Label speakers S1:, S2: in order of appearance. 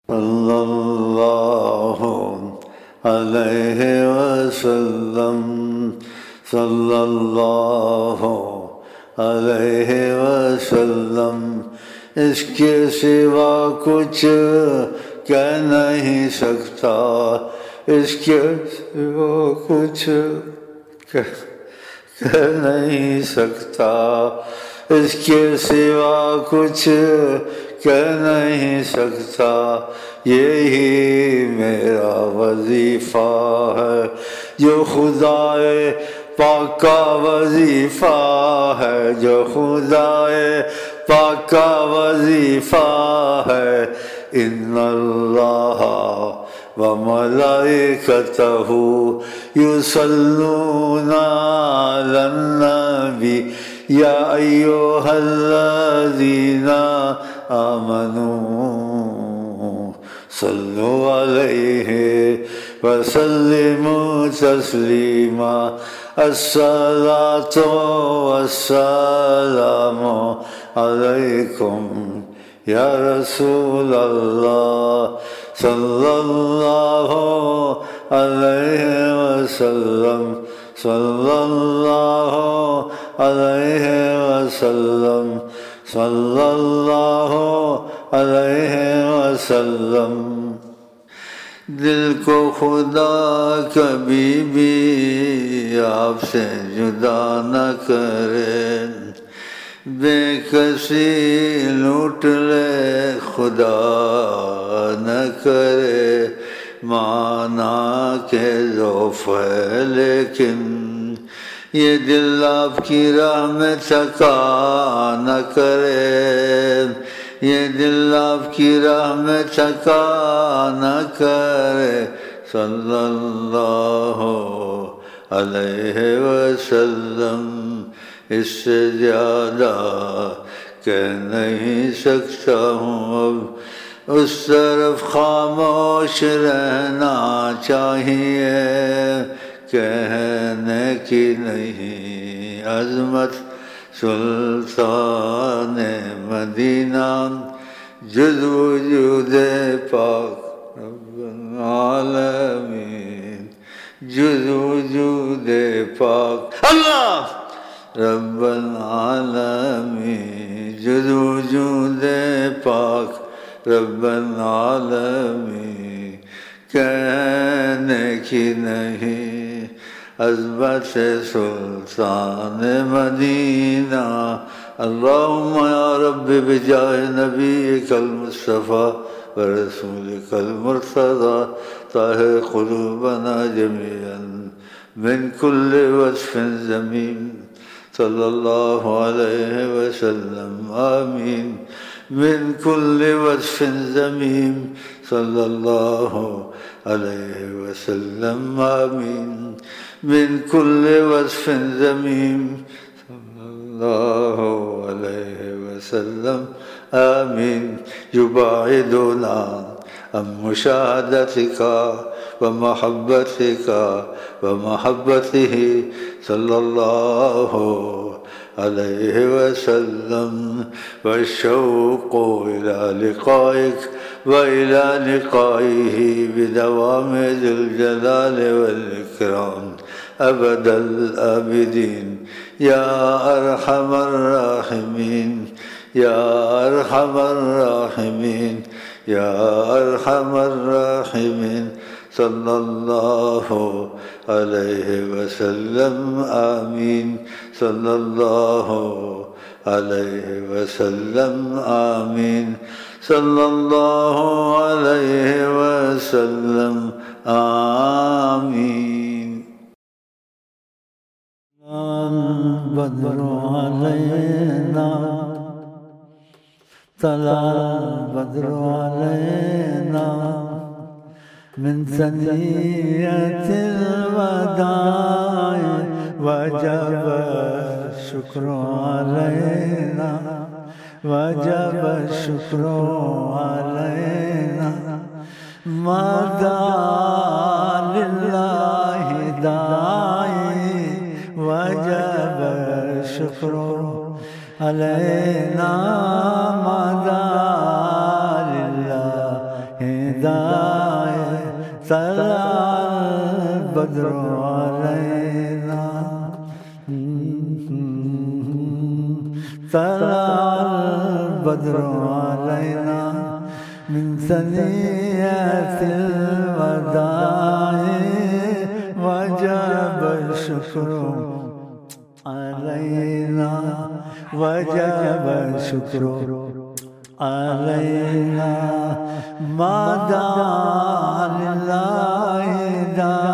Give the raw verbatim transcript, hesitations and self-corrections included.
S1: صلی اللہ علیہ وسلم صلی اللہ علیہ وسلم اس کے سوا کچھ کہہ نہیں سکتا، اس کے سوا کچھ کہہ نہیں سکتا، اس کے سوا کچھ کہہ نہیں سکتا، یہی میرا وظیفہ ہے جو خدائے پاک کا وظیفہ ہے، جو خدائے پاک کا وظیفہ ہے۔ ان اللہ وملائکتہ یصلون علی النبی یا ایھا الذین آمنوا صلوا علیہ وسلموا تسلیما۔ الصلاۃ والسلام علیکم یا رسول اللہ صلی اللہ علیہ وسلم صلی اللہ علیہ وسلم صلی اللہ علیہ وسلم۔ دل کو خدا کبھی بھی آپ سے جدا نہ کرے، بے کسی لوٹ لے خدا نہ کرے، مانا کہ ذوف ہے لیکن یہ دل آپ کی راہ میں تھکا نہ کرے، یہ دل آپ کی راہ میں تھکا نہ کرے۔ صلی اللہ علیہ وسلم اس سے زیادہ کہہ نہیں سکتا ہوں، اب اس طرف خاموش رہنا چاہیے، کہنے کی نہیں عظمت سلطان مدینہ، جز وجود پاک رب العالمین، جز وجود پاک اللہ رب العالمین، جز وجود پاک رب العالمین، کہنے کی نہیں عظمت سلطان مدینہ۔ اللہم یا رب بجاہ نبیک المصطفیٰ ورسولک المرتضی طہر قلوبنا جمیعا من کل وصف ذمیم، صلی اللہ علیہ وسلم آمین، من کل وصف ذمیم، صلی اللہ علیہ وسلم آمین، من کل وصف ذمیم، صلی اللہ علیہ وسلم آمین۔ یباعدنا عن مشاہدتک ومحبتک ومحبتہ صلی اللہ علیہ وسلم، والشوق إلى لقائك وإلى لقائه بدوام ذي الجلال والإكرام أبد الآبدين يا أرحم الراحمين، يا أرحم الراحمين، يا أرحم الراحمين، صلی اللہ علیہ وسلم آمین، صلی اللہ علیہ وسلم آمین، صلی اللہ علیہ وسلم آمین۔ بدر علینا طلع بدر علینا من ثنیۃ الوداع وجب الشکر علینا، وجب الشکر علینا، ما دعا للہ داعی وجب الشکر علینا، ما دعا للہ البدر علينا طلع البدر علينا من ثنيات الوداع وجب الشكر علينا وجب الشكر علينا ما دعا لله داع